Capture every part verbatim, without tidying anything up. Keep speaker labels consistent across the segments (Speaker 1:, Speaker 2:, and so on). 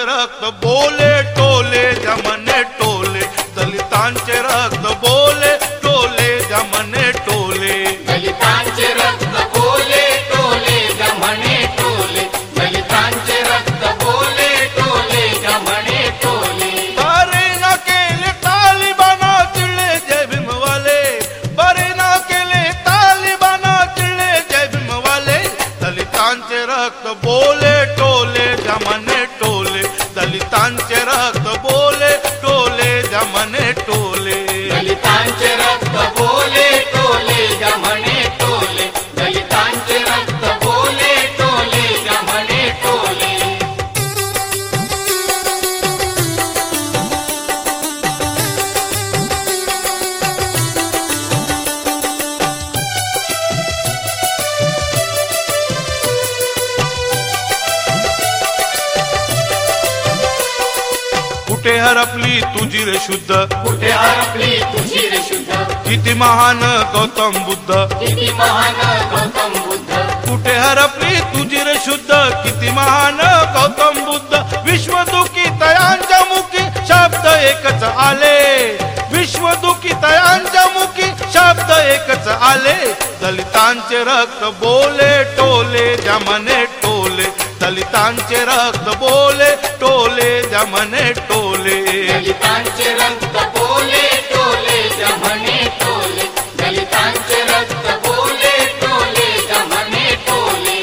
Speaker 1: रक्त बोले टोले जमने टोले, दलितांचे रक्त बोले टोले जमने टोले,
Speaker 2: दलितांचे रक्त बोले टोले जमने टोले, दलितांचे रक्त बोले टोले जमने टोले।
Speaker 1: बरे ना केले तालिबाना चिडले जय भीमवाले, बरे ना केले तालिबाना चिडले जय भीमवाले, दलितांचे रक्त बोले टोले जमने टोले, दलितांचे रक्त बोले टोले जमने टोले,
Speaker 2: दलितांचे रक्त बोले टोले जमने टोले, दलितांचे रक्त बोले टोले जमने टोले।
Speaker 1: कुठे हरपली तुझी रे शुद्ध,
Speaker 2: कुठे हरपली तुझी रे शुद्ध,
Speaker 1: किती महान गौतम बुद्ध,
Speaker 2: किती महान गौतम बुद्ध,
Speaker 1: कुठे हरपली तुझी रे शुद्ध, किती महान गौतम बुद्ध, विश्वदुखी तयांच्या मुखी शब्द एकच आले, विश्वदुखी तयांच्या मुखी शब्द एकच आले, दलितांचे रक्त बोले टोले जमने टोले, दलितांचे रक्त बोले टोले जमने टोले,
Speaker 2: दलितांचे रक्त बोले टोले जमने टोले, दलितांचे रक्त बोले टोले जमने टोले।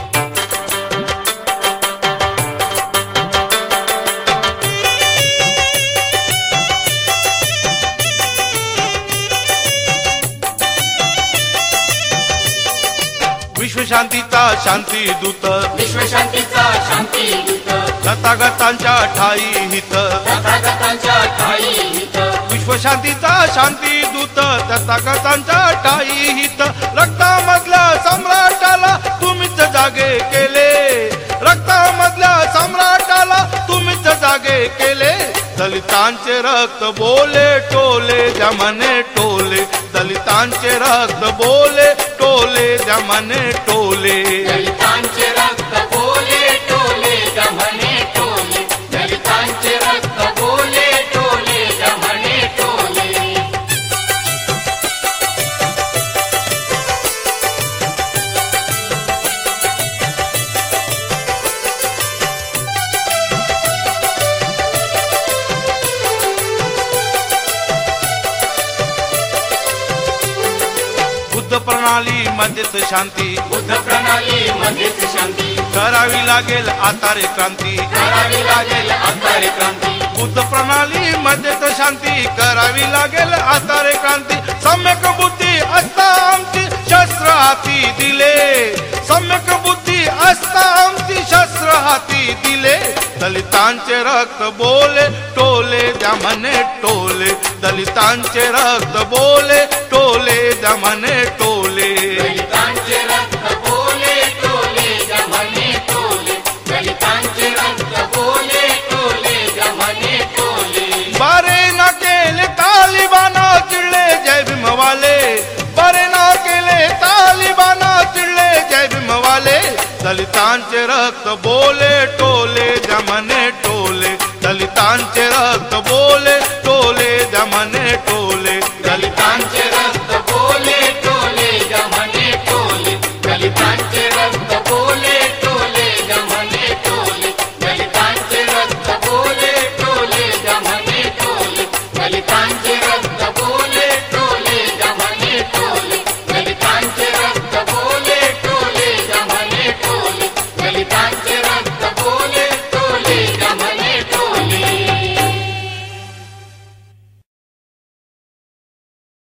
Speaker 1: विश्वशांतीचा शांतीदूत,
Speaker 2: विश्वशांतीचा शांतीदूत,
Speaker 1: तथागतांच्या ठाई हित,
Speaker 2: तथागतांच्या ठाई हित,
Speaker 1: विश्वशांतीचा शांतीदूत, तथागतांच्या ठाई हित, रक्तामधल्या सम्राटाला तुम्हीच जागे केले, रक्तामधल्या सम्राटाला तुम्हीच जागे केले, दलितांचे रक्त बोले टोले जमने टोले, दलितांचे रक्त बोले टोले जमने टोले,
Speaker 2: दलितांचे रक्त बोले टोले जमने टोले, दलितांचे रक्त बोले टोले जमने टोले।
Speaker 1: बुद्ध प्रणाली मध्येच शांती,
Speaker 2: बुद्ध प्रणाली मध्येच शांती,
Speaker 1: करावी लागेल आता रे क्रांती,
Speaker 2: करावी लागेल आता रे क्रांती,
Speaker 1: बुद्ध प्रणाली मध्येच शांती, करावी लागेल आता रे क्रांती, सम्यक बुद्धी असता आमची शस्त्र हाती दिले, सम्यक बुद्धी असता आमची शस्त्र हाती दिले, दलितांचे रक्त बोले टोले जमने टोले, दलितांचे रक्त बोले टोले जमने टोले,
Speaker 2: दलितांचे रक्त बोले टोले जमने टोले, दलितांचे रक्त बोले टोले जमने टोले।
Speaker 1: बरे ना केले तालिबाना चिडले जय भीमवाले, बरे ना केले तालिबाना चिडले जय भीमवाले, दलितांचे रक्त बोले टोले जमने टोले, दलितांचे रक्त बोले टोले जमने टोले,
Speaker 2: दलितांचे